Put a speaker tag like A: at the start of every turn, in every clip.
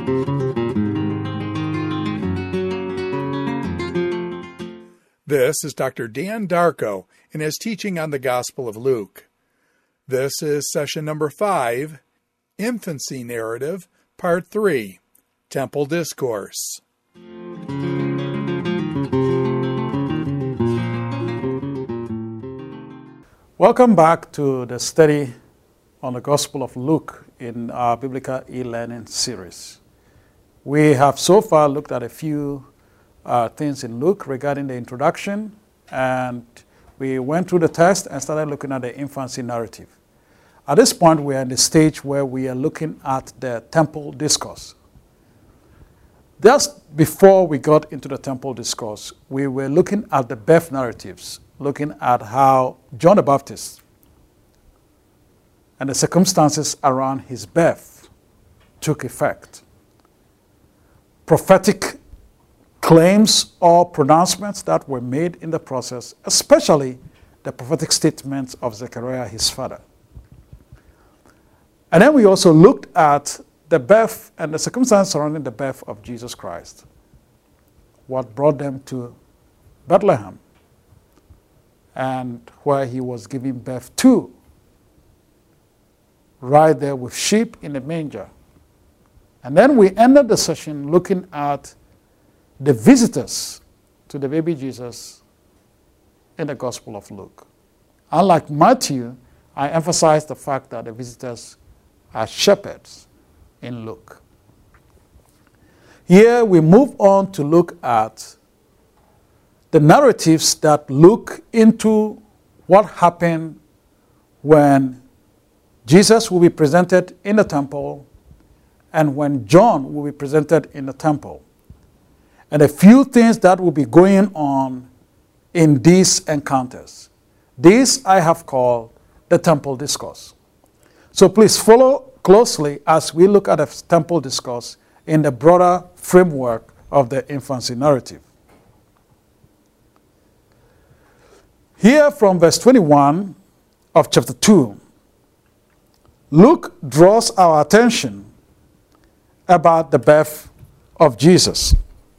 A: This is Dr. Dan Darko in his teaching on the Gospel of Luke. This is session number 5, Infancy Narrative, Part 3, Temple Discourse.
B: Welcome back to the study on the Gospel of Luke in our Biblical e-learning series. We have so far looked at a few things in Luke regarding the introduction, and we went through the text and started looking at the infancy narrative. At this point, we are in the stage where we are looking at the temple discourse. Just before we got into the temple discourse, we were looking at the birth narratives, looking at how John the Baptist and the circumstances around his birth took effect. Prophetic claims or pronouncements that were made in the process, especially the prophetic statements of Zechariah, his father. And then we also looked at the birth and the circumstances surrounding the birth of Jesus Christ. What brought them to Bethlehem and where he was giving birth to, right there with sheep in a manger. And then we ended the session looking at the visitors to the baby Jesus in the Gospel of Luke. Unlike Matthew, I emphasize the fact that the visitors are shepherds in Luke. Here we move on to look at the narratives that look into what happened when Jesus will be presented in the temple and when John will be presented in the temple. And a few things that will be going on in these encounters. This I have called the temple discourse. So please follow closely as we look at the temple discourse in the broader framework of the infancy narrative. Here from verse 21 of chapter 2, Luke draws our attention about the birth of Jesus.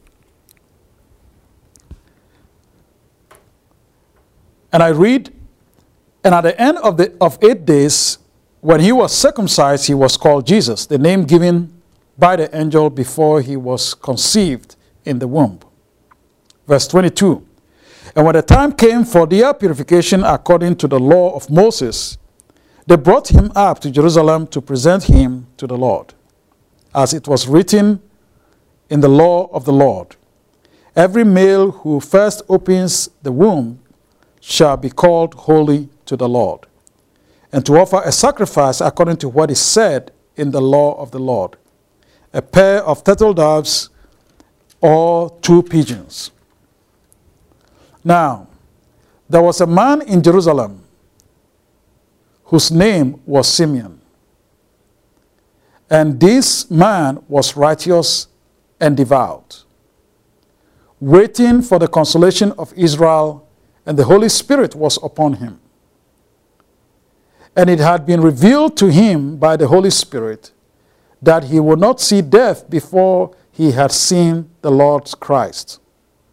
B: And I read, and at the end of 8 days, when he was circumcised, he was called Jesus, the name given by the angel before he was conceived in the womb. Verse 22, and when the time came for their purification according to the law of Moses, they brought him up to Jerusalem to present him to the Lord, as it was written in the law of the Lord. Every male who first opens the womb shall be called holy to the Lord, and to offer a sacrifice according to what is said in the law of the Lord, a pair of turtle doves or 2 pigeons. Now, there was a man in Jerusalem whose name was Simeon, and this man was righteous and devout, waiting for the consolation of Israel, and the Holy Spirit was upon him. And it had been revealed to him by the Holy Spirit that he would not see death before he had seen the Lord Christ.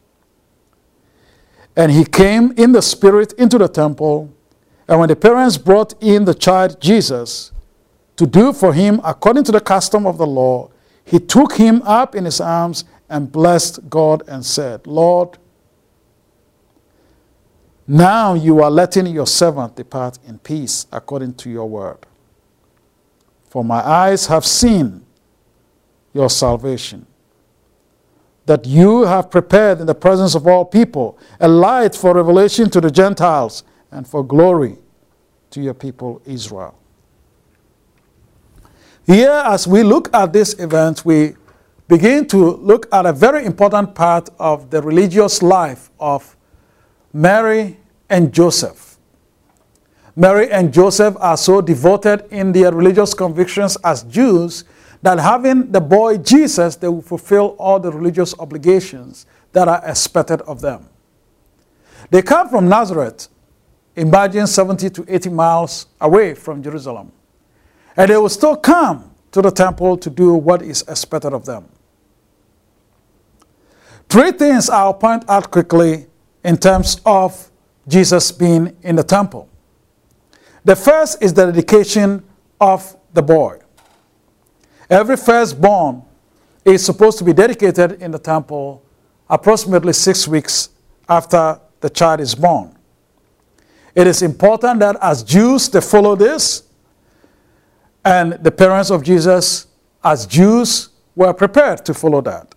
B: And he came in the Spirit into the temple, and when the parents brought in the child Jesus to do for him according to the custom of the law, he took him up in his arms and blessed God and said, Lord, now you are letting your servant depart in peace according to your word. For my eyes have seen your salvation, that you have prepared in the presence of all people a light for revelation to the Gentiles and for glory to your people Israel. Here, as we look at this event, we begin to look at a very important part of the religious life of Mary and Joseph. Mary and Joseph are so devoted in their religious convictions as Jews that having the boy Jesus, they will fulfill all the religious obligations that are expected of them. They come from Nazareth, imagine 70 to 80 miles away from Jerusalem. And they will still come to to the temple to do what is expected of them. Three things I'll point out quickly in terms of Jesus being in the temple. The first is the dedication of the boy. Every firstborn is supposed to be dedicated in the temple approximately 6 weeks after the child is born. It is important that as Jews they follow this, and the parents of Jesus as Jews were prepared to follow that.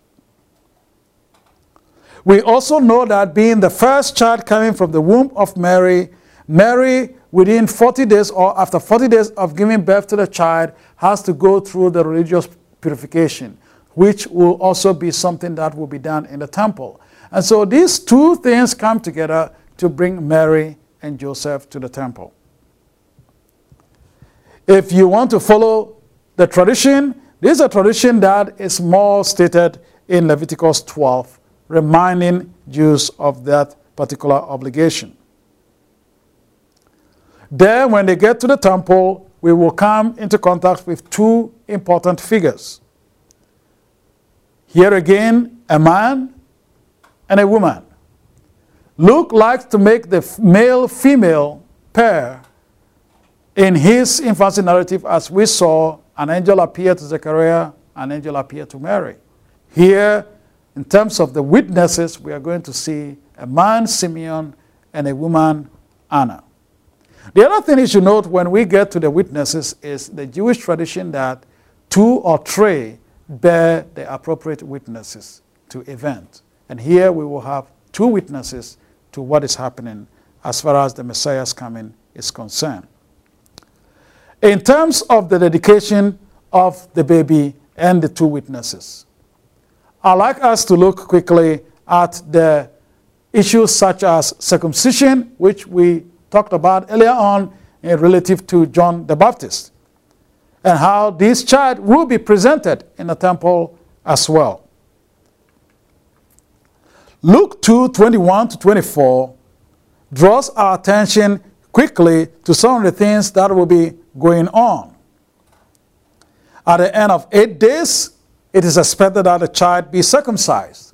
B: We also know that being the first child coming from the womb of Mary, Mary within 40 days or after 40 days of giving birth to the child has to go through the religious purification, which will also be something that will be done in the temple. And so these two things come together to bring Mary and Joseph to the temple. If you want to follow the tradition, this is a tradition that is more stated in Leviticus 12, reminding Jews of that particular obligation. Then when they get to the temple, we will come into contact with two important figures. Here again, a man and a woman. Luke likes to make the male-female pair in his infancy narrative, as we saw an angel appear to Zechariah, an angel appear to Mary. Here, in terms of the witnesses, we are going to see a man, Simeon, and a woman, Anna. The other thing you should note when we get to the witnesses is the Jewish tradition that 2 or 3 bear the appropriate witnesses to event. And here we will have 2 witnesses to what is happening as far as the Messiah's coming is concerned. In terms of the dedication of the baby and the 2 witnesses, I'd like us to look quickly at the issues such as circumcision, which we talked about earlier on relative to John the Baptist, and how this child will be presented in the temple as well. Luke 2:21-24 draws our attention quickly to some of the things that will be going on. At the end of 8 days, it is expected that the child be circumcised.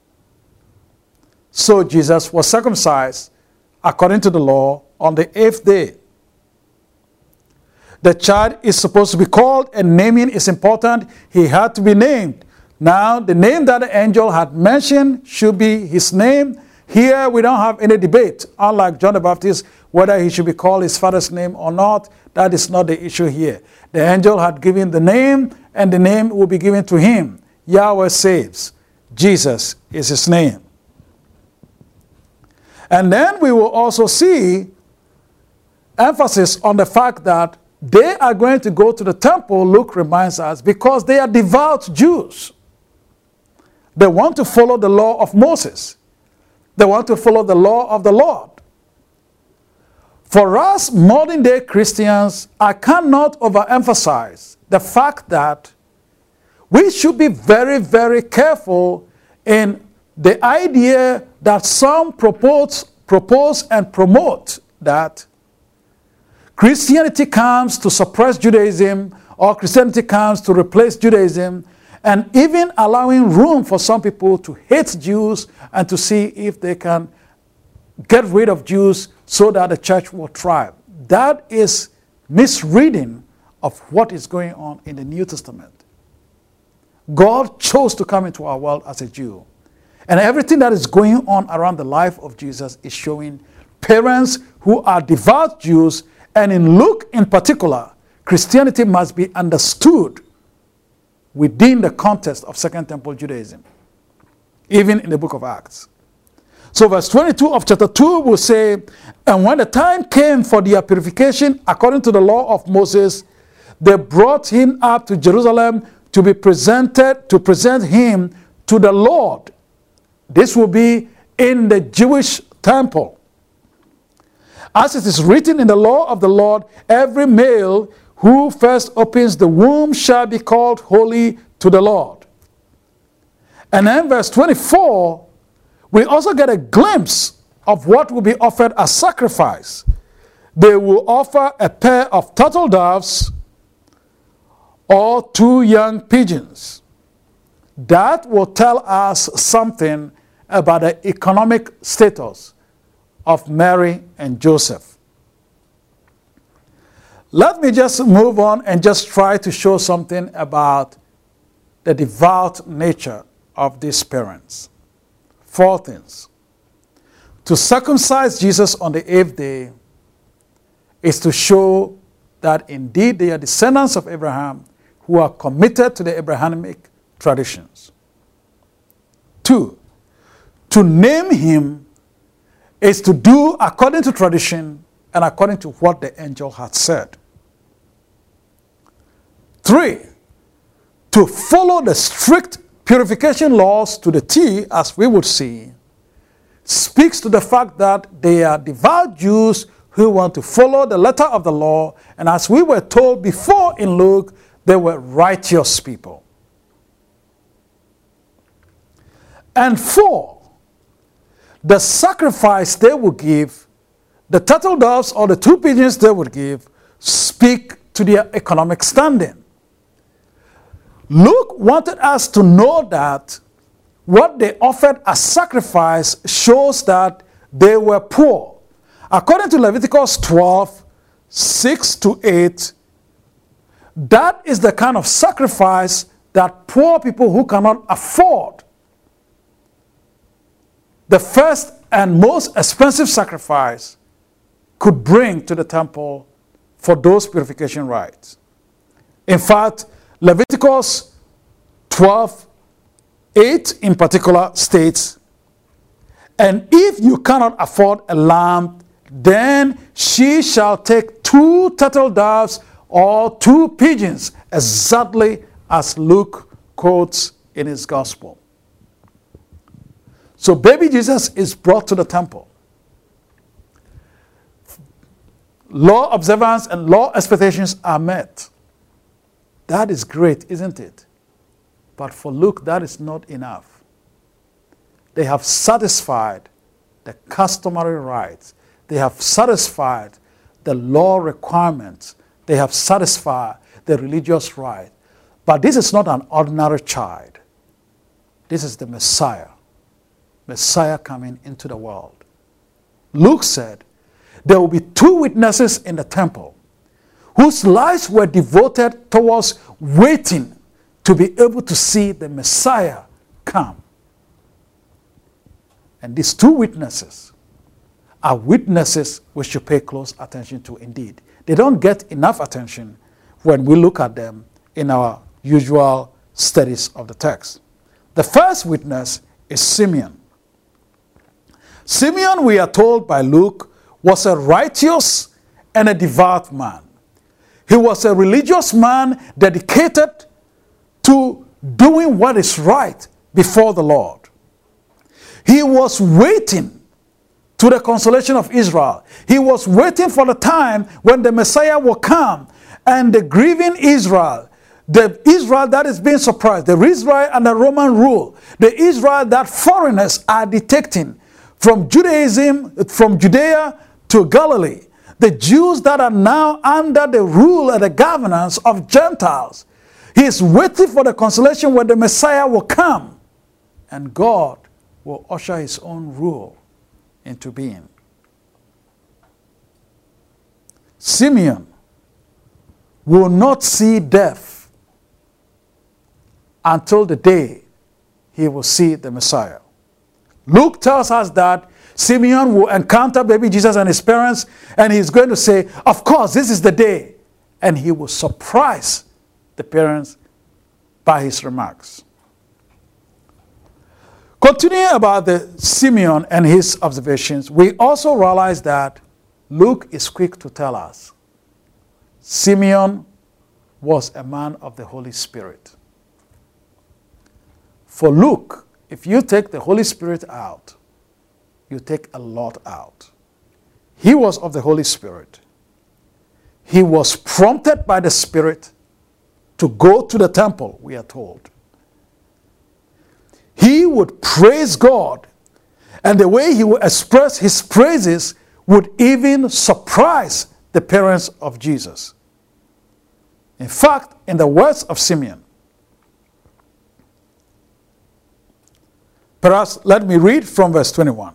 B: So Jesus was circumcised according to the law on the 8th day. The child is supposed to be called, and naming is important. He had to be named. Now, the name that the angel had mentioned should be his name. Here, we don't have any debate, unlike John the Baptist, whether he should be called his father's name or not. That is not the issue here. The angel had given the name, and the name will be given to him. Yahweh saves. Jesus is his name. And then we will also see emphasis on the fact that they are going to go to the temple, Luke reminds us, because they are devout Jews. They want to follow the law of Moses. They want to follow the law of the Lord. For us modern day Christians, I cannot overemphasize the fact that we should be very, very careful in the idea that some propose and promote that Christianity comes to suppress Judaism, or Christianity comes to replace Judaism, and even allowing room for some people to hate Jews and to see if they can get rid of Jews so that the church will thrive. That is misreading of what is going on in the New Testament. God chose to come into our world as a Jew. And everything that is going on around the life of Jesus is showing parents who are devout Jews, and in Luke in particular, Christianity must be understood within the context of Second Temple Judaism, even in the book of Acts. So verse 22 of chapter 2 will say, and when the time came for their purification according to the law of Moses, they brought him up to Jerusalem to present him to the Lord. This will be in the Jewish temple. As it is written in the law of the Lord, every male who first opens the womb shall be called holy to the Lord. And then verse 24, we also get a glimpse of what will be offered as sacrifice. They will offer a pair of turtle doves or 2 young pigeons. That will tell us something about the economic status of Mary and Joseph. Let me just move on and just try to show something about the devout nature of these parents. 4 things. To circumcise Jesus on the 8th day is to show that indeed they are descendants of Abraham who are committed to the Abrahamic traditions. 2, to name him is to do according to tradition and according to what the angel had said. 3, to follow the strict purification laws to the T, as we would see, speaks to the fact that they are devout Jews who want to follow the letter of the law, and as we were told before in Luke, they were righteous people. And 4, the sacrifice they would give, the turtle doves or the 2 pigeons they would give, speak to their economic standing. Luke wanted us to know that what they offered as sacrifice shows that they were poor. According to Leviticus 12, 6-8, that is the kind of sacrifice that poor people who cannot afford the first and most expensive sacrifice could bring to the temple for those purification rites. In fact, Leviticus 12:8 in particular states, "And if you cannot afford a lamb, then she shall take 2 turtle doves or 2 pigeons," exactly as Luke quotes in his gospel. So baby Jesus is brought to the temple. Law observance and law expectations are met. That is great, isn't it? But for Luke, that is not enough. They have satisfied the customary rites. They have satisfied the law requirements. They have satisfied the religious rite. But this is not an ordinary child. This is the Messiah. Messiah coming into the world. Luke said, there will be 2 witnesses in the temple whose lives were devoted towards waiting to be able to see the Messiah come. And these 2 witnesses are witnesses we should pay close attention to indeed. They don't get enough attention when we look at them in our usual studies of the text. The first witness is Simeon. Simeon, we are told by Luke, was a righteous and a devout man. He was a religious man dedicated to doing what is right before the Lord. He was waiting to the consolation of Israel. He was waiting for the time when the Messiah will come and the grieving Israel, the Israel that is being surprised, the Israel under Roman rule, the Israel that foreigners are detecting from Judaism, from Judea to Galilee, the Jews that are now under the rule and the governance of Gentiles. He is waiting for the consolation when the Messiah will come and God will usher his own rule into being. Simeon will not see death until the day he will see the Messiah. Luke tells us that Simeon will encounter baby Jesus and his parents, and he's going to say, of course, this is the day. And he will surprise the parents by his remarks. Continuing about the Simeon and his observations, we also realize that Luke is quick to tell us Simeon was a man of the Holy Spirit. For Luke, if you take the Holy Spirit out, you take a lot out. He was of the Holy Spirit. He was prompted by the Spirit to go to the temple, we are told. He would praise God, and the way he would express his praises would even surprise the parents of Jesus. In fact, in the words of Simeon, perhaps let me read from verse 21.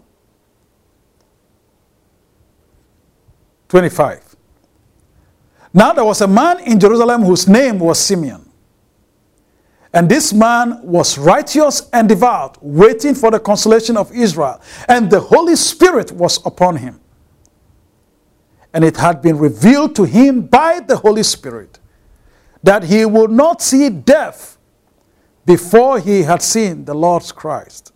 B: 25. Now there was a man in Jerusalem whose name was Simeon. And this man was righteous and devout, waiting for the consolation of Israel. And the Holy Spirit was upon him. And it had been revealed to him by the Holy Spirit that he would not see death before he had seen the Lord's Christ.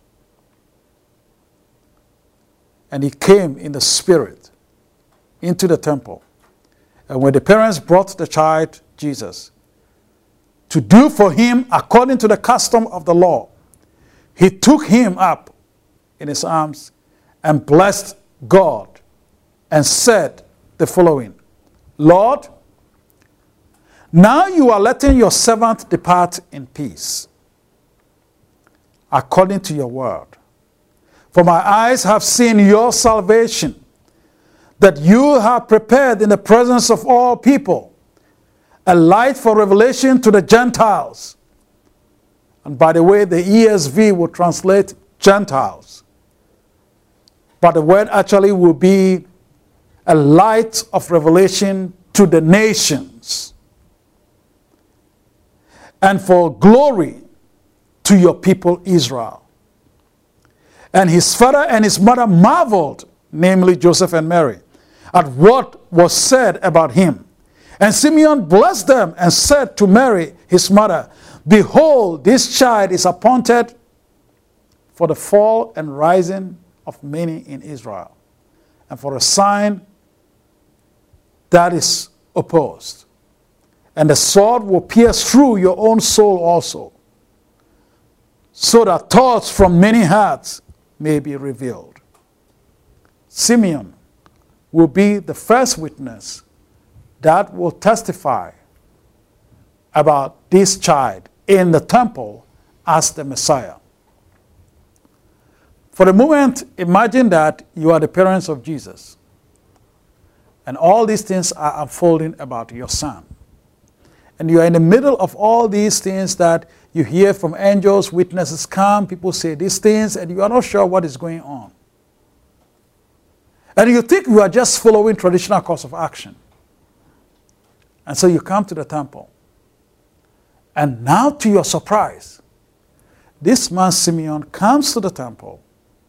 B: And he came in the Spirit into the temple. And when the parents brought the child, Jesus, to do for him according to the custom of the law, he took him up in his arms and blessed God and said the following, Lord, now you are letting your servant depart in peace, according to your word. For my eyes have seen your salvation, that you have prepared in the presence of all people, a light for revelation to the Gentiles. And by the way, the ESV will translate Gentiles. But the word actually will be a light of revelation to the nations. And for glory to your people Israel. And his father and his mother marveled, namely Joseph and Mary, at what was said about him. And Simeon blessed them and said to Mary, his mother, Behold, this child is appointed for the fall and rising of many in Israel, and for a sign that is opposed. And the sword will pierce through your own soul also, so that thoughts from many hearts may be revealed. Simeon will be the first witness that will testify about this child in the temple as the Messiah. For a moment, imagine that you are the parents of Jesus, and all these things are unfolding about your son. And you are in the middle of all these things that you hear from angels, witnesses come, people say these things, and you are not sure what is going on. And you think you are just following traditional course of action. And so you come to the temple. And now, to your surprise, this man Simeon comes to the temple.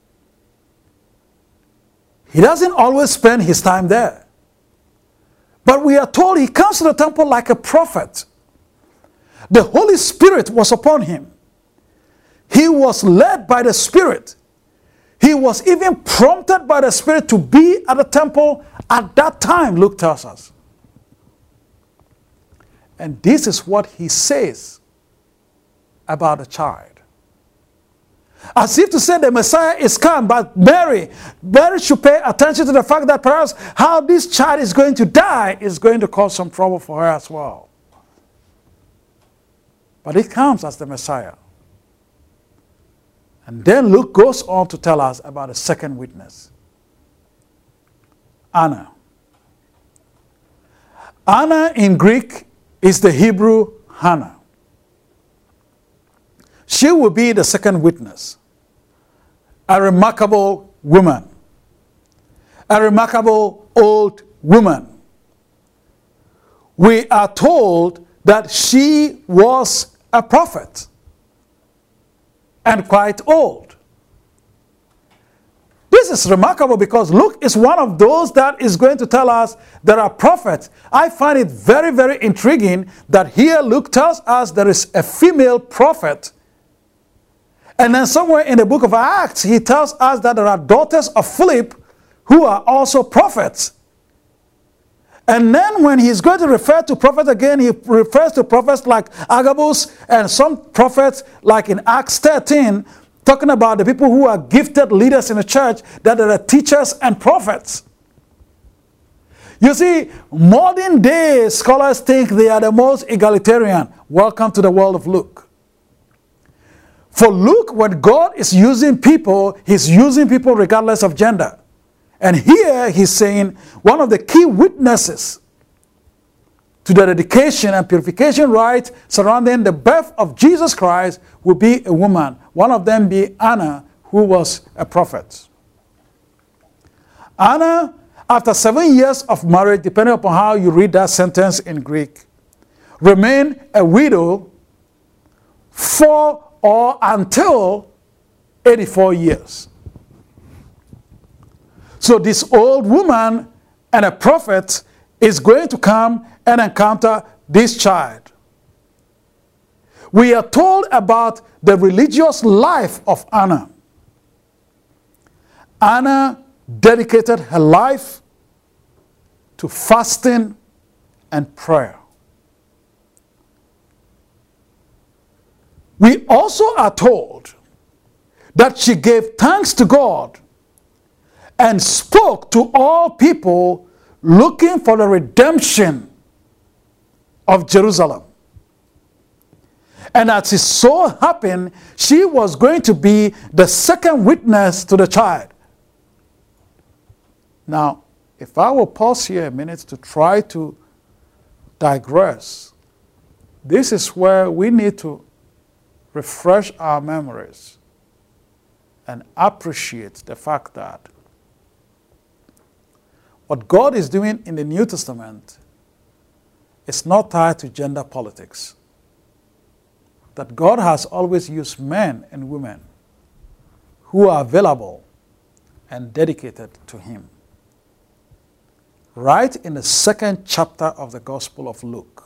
B: He doesn't always spend his time there. But we are told he comes to the temple like a prophet. The Holy Spirit was upon him. He was led by the Spirit. He was even prompted by the Spirit to be at the temple at that time, Luke tells us. And this is what he says about the child. As if to say the Messiah is come, but Mary should pay attention to the fact that perhaps how this child is going to die is going to cause some trouble for her as well. But it comes as the Messiah. And then Luke goes on to tell us about a second witness, Anna. Anna in Greek is the Hebrew Hannah. She will be the second witness. A remarkable woman. A remarkable old woman. We are told that she was a prophet and quite old. This is remarkable because Luke is one of those that is going to tell us there are prophets. I find it very, very intriguing that here Luke tells us there is a female prophet. And then somewhere in the book of Acts, he tells us that there are daughters of Philip who are also prophets. And then when he's going to refer to prophets again, he refers to prophets like Agabus and some prophets like in Acts 13, talking about the people who are gifted leaders in the church, that are teachers and prophets. You see, modern day scholars think they are the most egalitarian. Welcome to the world of Luke. For Luke, when God is using people, he's using people regardless of gender. And here he's saying one of the key witnesses to the dedication and purification rite surrounding the birth of Jesus Christ will be a woman. One of them be Anna, who was a prophet. Anna, after 7 years of marriage, depending upon how you read that sentence in Greek, remained a widow for or until 84 years. So this old woman and a prophet is going to come and encounter this child. We are told about the religious life of Anna. Anna dedicated her life to fasting and prayer. We also are told that she gave thanks to God and spoke to all people looking for the redemption of Jerusalem. And as it so happened, she was going to be the second witness to the child. Now, if I will pause here a minute to try to digress, this is where we need to refresh our memories and appreciate the fact that what God is doing in the New Testament is not tied to gender politics. That God has always used men and women who are available and dedicated to Him. Right in the second chapter of the Gospel of Luke,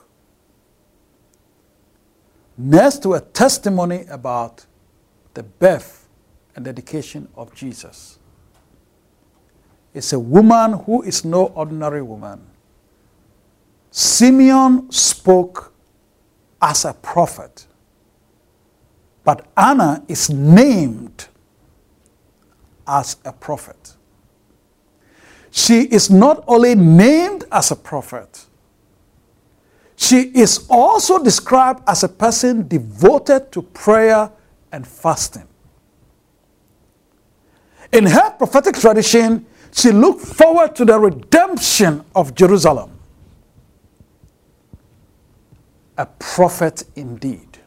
B: next to a testimony about the birth and dedication of Jesus, is a woman who is no ordinary woman. Simeon spoke as a prophet, but Anna is named as a prophet. She is not only named as a prophet, she is also described as a person devoted to prayer and fasting. In her prophetic tradition, she looked forward to the redemption of Jerusalem. A prophet indeed.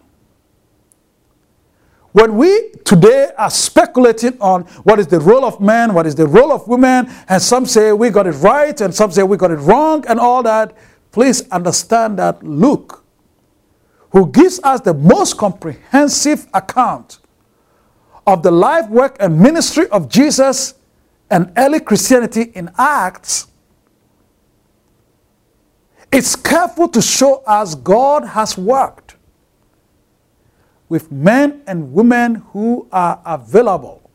B: When we today are speculating on what is the role of men, what is the role of women, and some say we got it right and some say we got it wrong and all that, please understand that Luke, who gives us the most comprehensive account of the life, work, and ministry of Jesus and early Christianity in Acts, is careful to show us God has worked with men and women who are available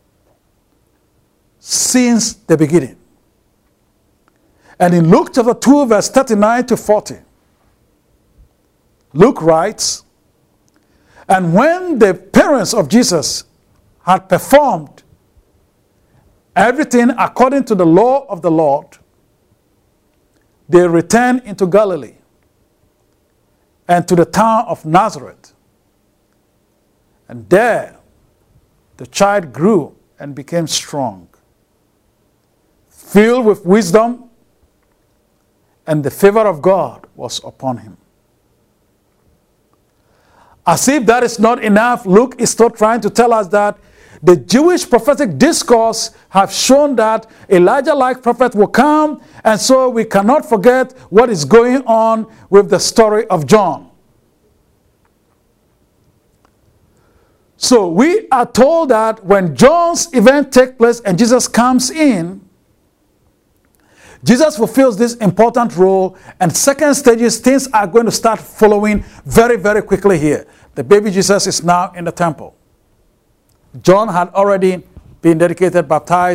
B: since the beginning. And in Luke chapter 2, verse 39 to 40, Luke writes, "And when the parents of Jesus had performed everything according to the law of the Lord, they returned into Galilee and to the town of Nazareth. And there the child grew and became strong, filled with wisdom, and the favor of God was upon him." As if that is not enough, Luke is still trying to tell us that the Jewish prophetic discourse have shown that Elijah-like prophet will come, and so we cannot forget what is going on with the story of John. So we are told that when John's event takes place and Jesus comes in, Jesus fulfills this important role, and second stages, things are going to start following very, very quickly here. The baby Jesus is now in the temple. John had already been dedicated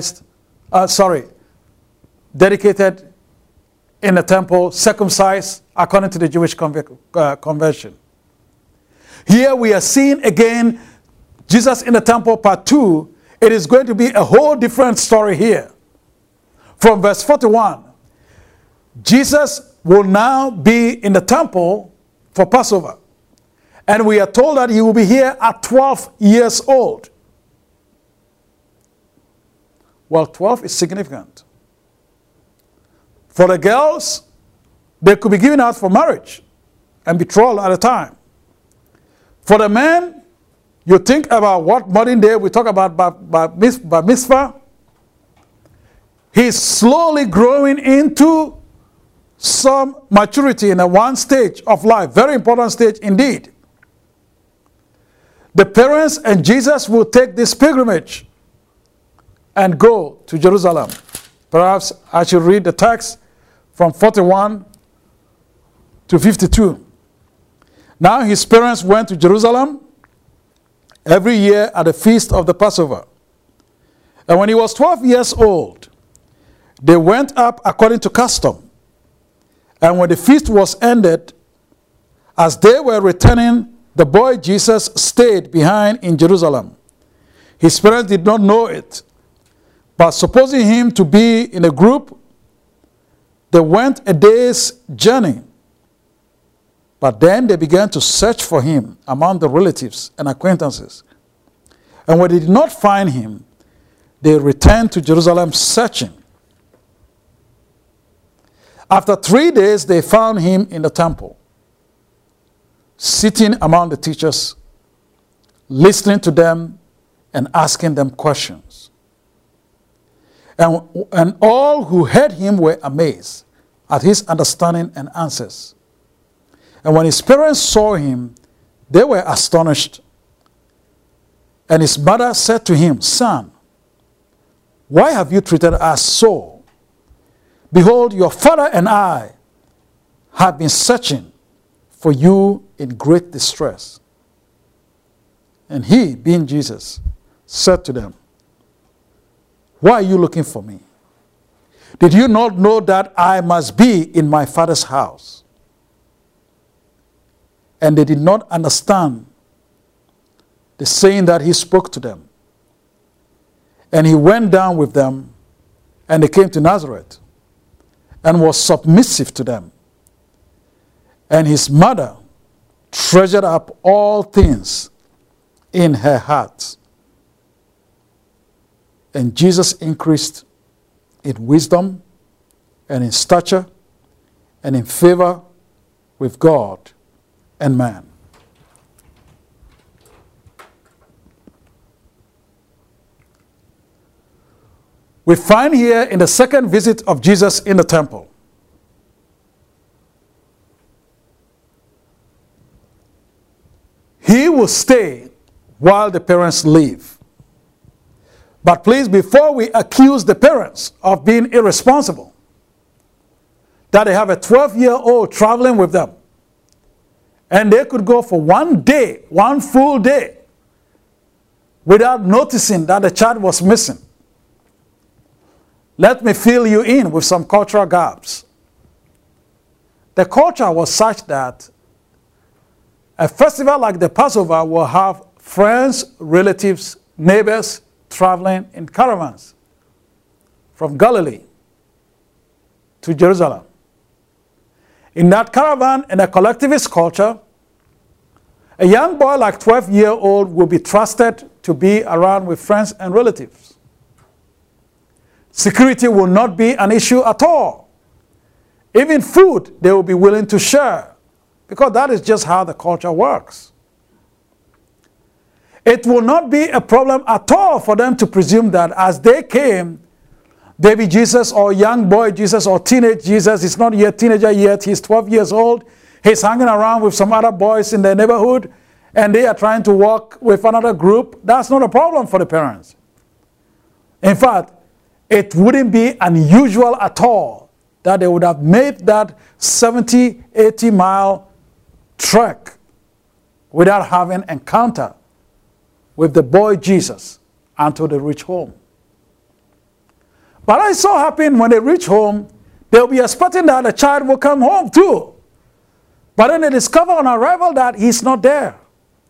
B: in the temple, circumcised according to the Jewish conversion. Here we are seeing again Jesus in the temple, part 2. It is going to be a whole different story here. From verse 41, Jesus will now be in the temple for Passover. And we are told that he will be here at 12 years old. Well, 12 is significant. For the girls, they could be given out for marriage and betrothal at a time. For the man, you think about what modern day we talk about bar mitzvah. He's slowly growing into some maturity in a one stage of life, very important stage indeed. The parents and Jesus will take this pilgrimage and go to Jerusalem. Perhaps I should read the text from 41 to 52. Now his parents went to Jerusalem every year at the feast of the Passover. And when he was 12 years old, they went up according to custom. And when the feast was ended, as they were returning, the boy Jesus stayed behind in Jerusalem. His parents did not know it, but supposing him to be in a group, they went a day's journey. But then they began to search for him among the relatives and acquaintances. And when they did not find him, they returned to Jerusalem searching. After 3 days, they found him in the temple, sitting among the teachers, listening to them and asking them questions. And all who heard him were amazed at his understanding and answers. And when his parents saw him, they were astonished. And his mother said to him, "Son, why have you treated us so? Behold, your father and I have been searching for you in great distress." And he, being Jesus, said to them, "Why are you looking for me? Did you not know that I must be in my Father's house?" And they did not understand the saying that he spoke to them. And he went down with them, and they came to Nazareth, and was submissive to them. And his mother treasured up all things in her heart. And Jesus increased in wisdom and in stature and in favor with God and man. We find here in the second visit of Jesus in the temple, he will stay while the parents leave. But please, before we accuse the parents of being irresponsible, that they have a 12-year-old traveling with them, and they could go for 1 day, 1 full day, without noticing that the child was missing. Let me fill you in with some cultural gaps. The culture was such that a festival like the Passover will have friends, relatives, neighbors traveling in caravans from Galilee to Jerusalem. In that caravan, in a collectivist culture, a young boy like 12-year-old will be trusted to be around with friends and relatives. Security will not be an issue at all. Even food, they will be willing to share, because that is just how the culture works. It will not be a problem at all for them to presume that as they came, baby Jesus or young boy Jesus or teenage Jesus, he's not yet teenager yet, he's 12 years old, he's hanging around with some other boys in the neighborhood, and they are trying to walk with another group. That's not a problem for the parents. In fact, it wouldn't be unusual at all that they would have made that 70, 80-mile trek without having encounter with the boy Jesus until they reach home. But it so happened when they reach home, they'll be expecting that the child will come home too. But then they discover on arrival that he's not there.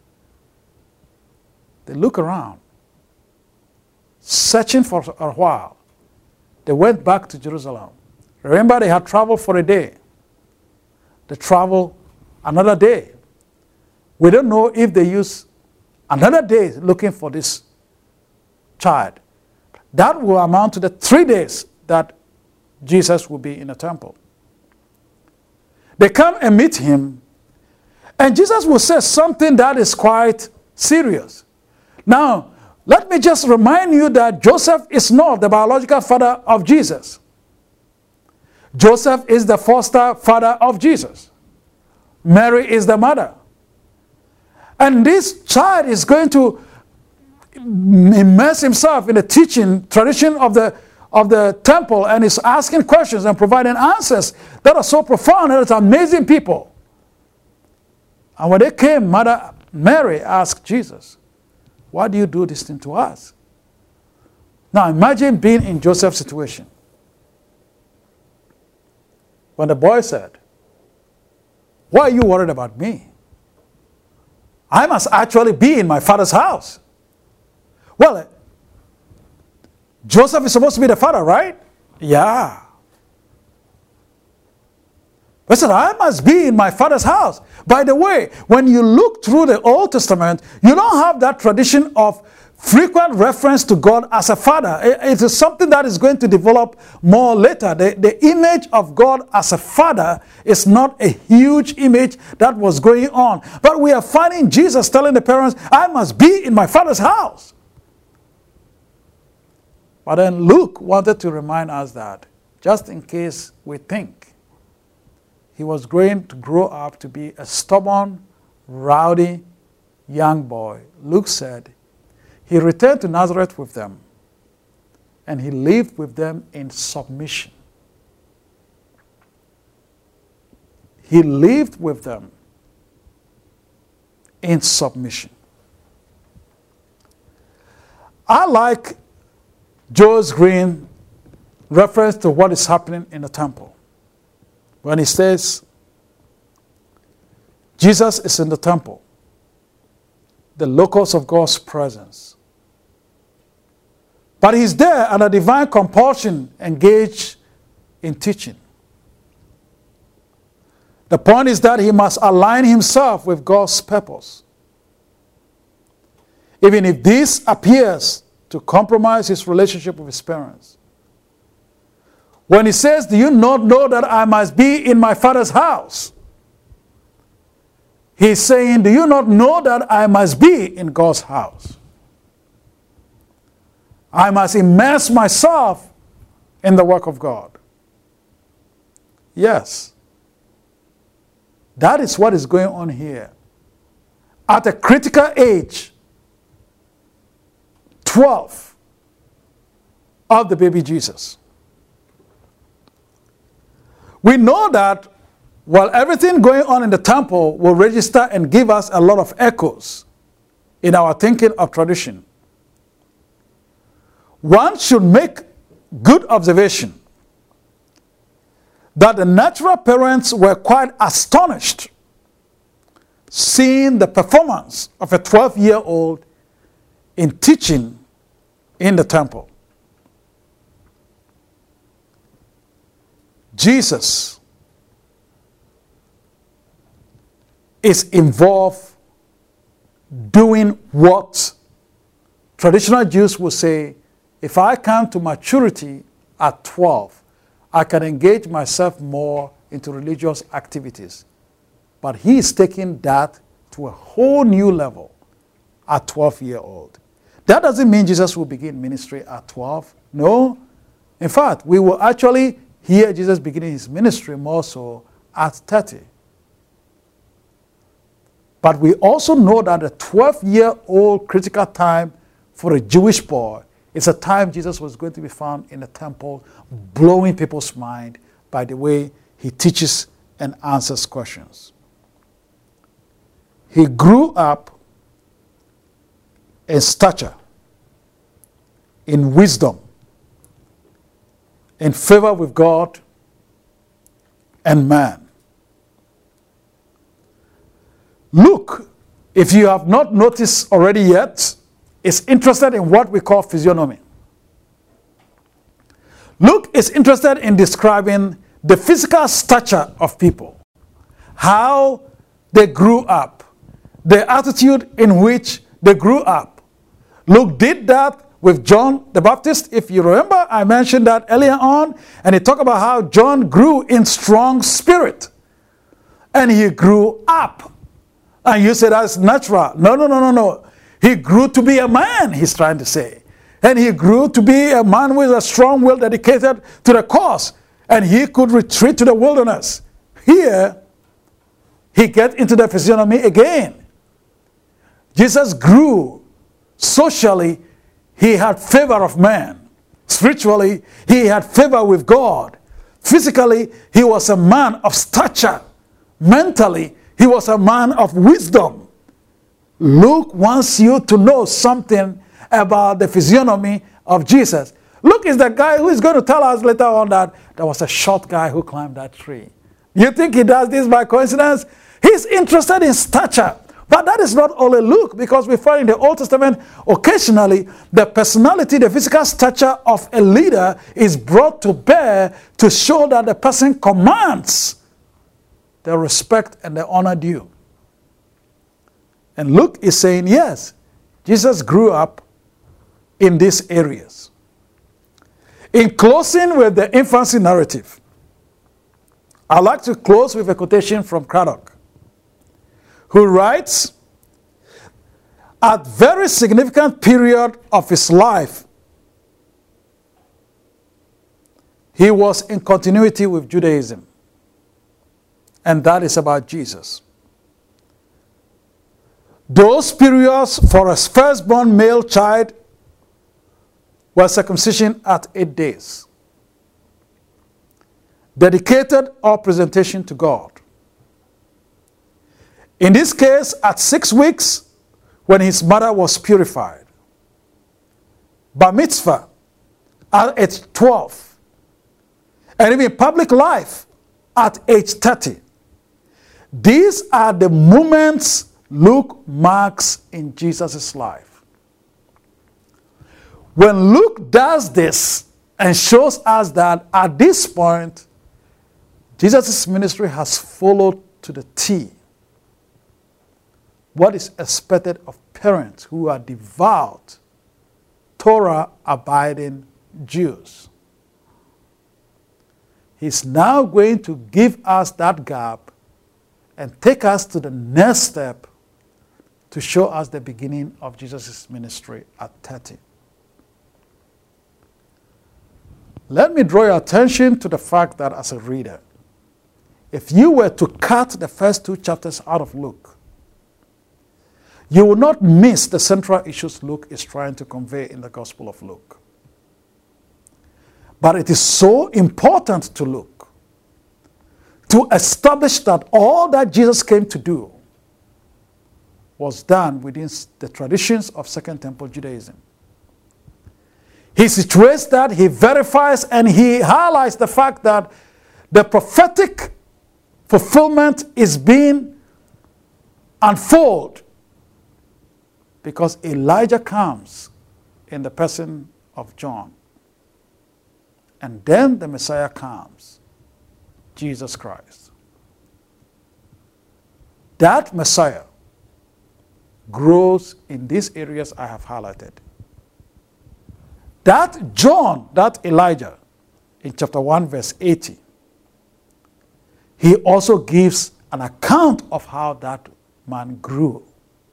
B: They look around, searching for a while. They went back to Jerusalem. Remember, they had traveled for a day. They traveled another day. We don't know if they used another day looking for this child. That will amount to the 3 days that Jesus will be in the temple. They come and meet him, and Jesus will say something that is quite serious. Now, let me just remind you that Joseph is not the biological father of Jesus. Joseph is the foster father of Jesus. Mary is the mother. And this child is going to immerse himself in the teaching tradition of the temple, and is asking questions and providing answers that are so profound that it's amazing people. And when they came, Mother Mary asked Jesus, "Why do you do this thing to us?" Now imagine being in Joseph's situation. When the boy said, "Why are you worried about me? I must actually be in my father's house." Well, Joseph is supposed to be the father, right? Yeah. But he said, "I must be in my father's house." By the way, when you look through the Old Testament, you don't have that tradition of frequent reference to God as a father. It is something that is going to develop more later. The image of God as a father is not a huge image that was going on. But we are finding Jesus telling the parents, "I must be in my father's house." But then Luke wanted to remind us that, just in case we think he was going to grow up to be a stubborn, rowdy young boy, Luke said he returned to Nazareth with them, and he lived with them in submission. He lived with them in submission. I like Joel Green reference to what is happening in the temple. When he says, Jesus is in the temple, the locus of God's presence. But he's there under divine compulsion, engaged in teaching. The point is that he must align himself with God's purpose. Even if this appears to compromise his relationship with his parents. When he says, "Do you not know that I must be in my father's house?" He's saying, "Do you not know that I must be in God's house? I must immerse myself in the work of God." Yes. That is what is going on here. At a critical age, 12 of the baby Jesus. We know that while everything going on in the temple will register and give us a lot of echoes in our thinking of tradition, one should make good observation that the natural parents were quite astonished seeing the performance of a 12-year-old in teaching in the temple. Jesus is involved doing what traditional Jews would say, if I come to maturity at 12, I can engage myself more into religious activities. But he is taking that to a whole new level at 12-year-old. That doesn't mean Jesus will begin ministry at 12. No. In fact, we will actually hear Jesus beginning his ministry more so at 30. But we also know that the 12-year-old critical time for a Jewish boy is a time Jesus was going to be found in the temple, blowing people's mind by the way he teaches and answers questions. He grew up in stature, in wisdom, in favor with God and man. Luke, if you have not noticed already yet, is interested in what we call physiognomy. Luke is interested in describing the physical stature of people, how they grew up, the attitude in which they grew up. Luke did that with John the Baptist. If you remember, I mentioned that earlier on, and he talked about how John grew in strong spirit. and he grew up. And you say that's natural. No. He grew to be a man, he's trying to say. And he grew to be a man with a strong will dedicated to the cause. And he could retreat to the wilderness. Here, he gets into the physiognomy again. Jesus grew. Socially, he had favor of man. Spiritually, he had favor with God. Physically, he was a man of stature. Mentally, he was a man of wisdom. Luke wants you to know something about the physiognomy of Jesus. Luke is the guy who is going to tell us later on that there was a short guy who climbed that tree. You think he does this by coincidence? He's interested in stature. But that is not only Luke, because we find in the Old Testament occasionally the personality, the physical stature of a leader is brought to bear to show that the person commands the respect and the honor due. And Luke is saying, yes, Jesus grew up in these areas. In closing with the infancy narrative, I'd like to close with a quotation from Craddock, who writes, at very significant period of his life, he was in continuity with Judaism. And that is about Jesus. Those periods for a firstborn male child were circumcision at 8 days, dedicated or presentation to God. In this case, at 6 weeks, when his mother was purified. Bar mitzvah at age 12. And even public life at age 30. These are the moments Luke marks in Jesus' life. When Luke does this and shows us that at this point, Jesus' ministry has followed to the T what is expected of parents who are devout, Torah-abiding Jews. He's now going to give us that gap and take us to the next step to show us the beginning of Jesus' ministry at 30. Let me draw your attention to the fact that as a reader, if you were to cut the first 2 chapters out of Luke, you will not miss the central issues Luke is trying to convey in the Gospel of Luke. But it is so important to Luke to establish that all that Jesus came to do was done within the traditions of Second Temple Judaism. He situates that, he verifies, and he highlights the fact that the prophetic fulfillment is being unfolded because Elijah comes in the person of John. And then the Messiah comes, Jesus Christ. That Messiah grows in these areas I have highlighted. That John, that Elijah, in chapter 1, verse 80, he also gives an account of how that man grew.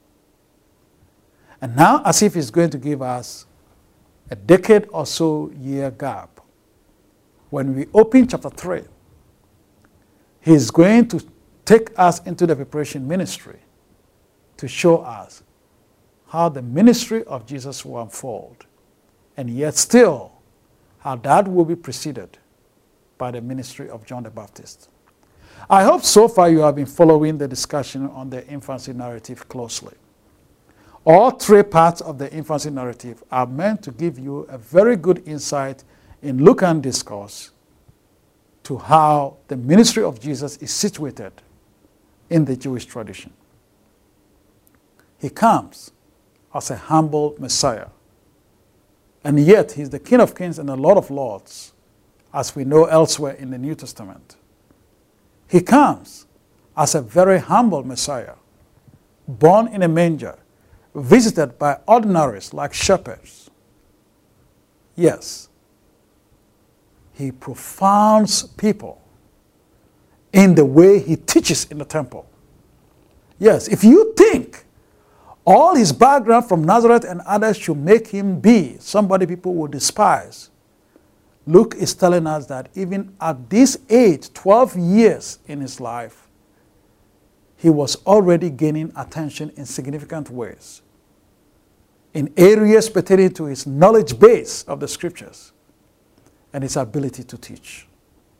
B: And now, as if he's going to give us a decade or so year gap, when we open chapter 3, he's going to take us into the preparation ministry to show us how the ministry of Jesus will unfold, and yet still how that will be preceded by the ministry of John the Baptist. I hope so far you have been following the discussion on the infancy narrative closely. All 3 parts of the infancy narrative are meant to give you a very good insight in Lucan discourse to how the ministry of Jesus is situated in the Jewish tradition. He comes as a humble Messiah, and yet he's the King of Kings and the Lord of Lords, as we know elsewhere in the New Testament. He comes as a very humble Messiah, born in a manger, visited by ordinaries like shepherds. Yes, he profounds people in the way he teaches in the temple. Yes, if you think all his background from Nazareth and others should make him be somebody people will despise, Luke is telling us that even at this age, 12 years in his life, he was already gaining attention in significant ways, in areas pertaining to his knowledge base of the scriptures and his ability to teach.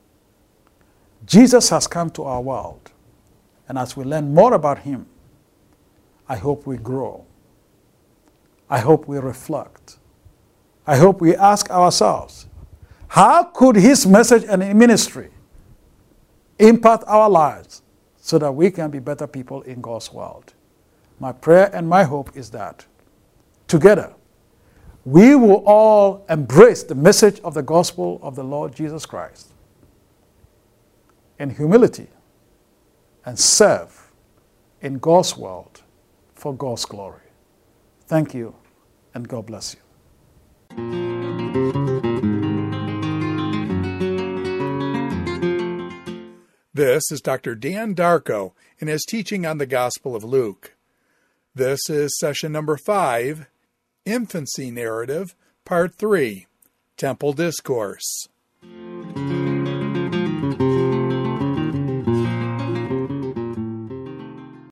B: Jesus has come to our world, and as we learn more about him, I hope we grow. I hope we reflect. I hope we ask ourselves, how could his message and ministry impact our lives so that we can be better people in God's world? My prayer and my hope is that together we will all embrace the message of the gospel of the Lord Jesus Christ in humility and serve in God's world for God's glory. Thank you, and God bless you.
A: This is Dr. Dan Darko in his teaching on the Gospel of Luke. This is session number 5, Infancy Narrative, Part 3, Temple Discourse.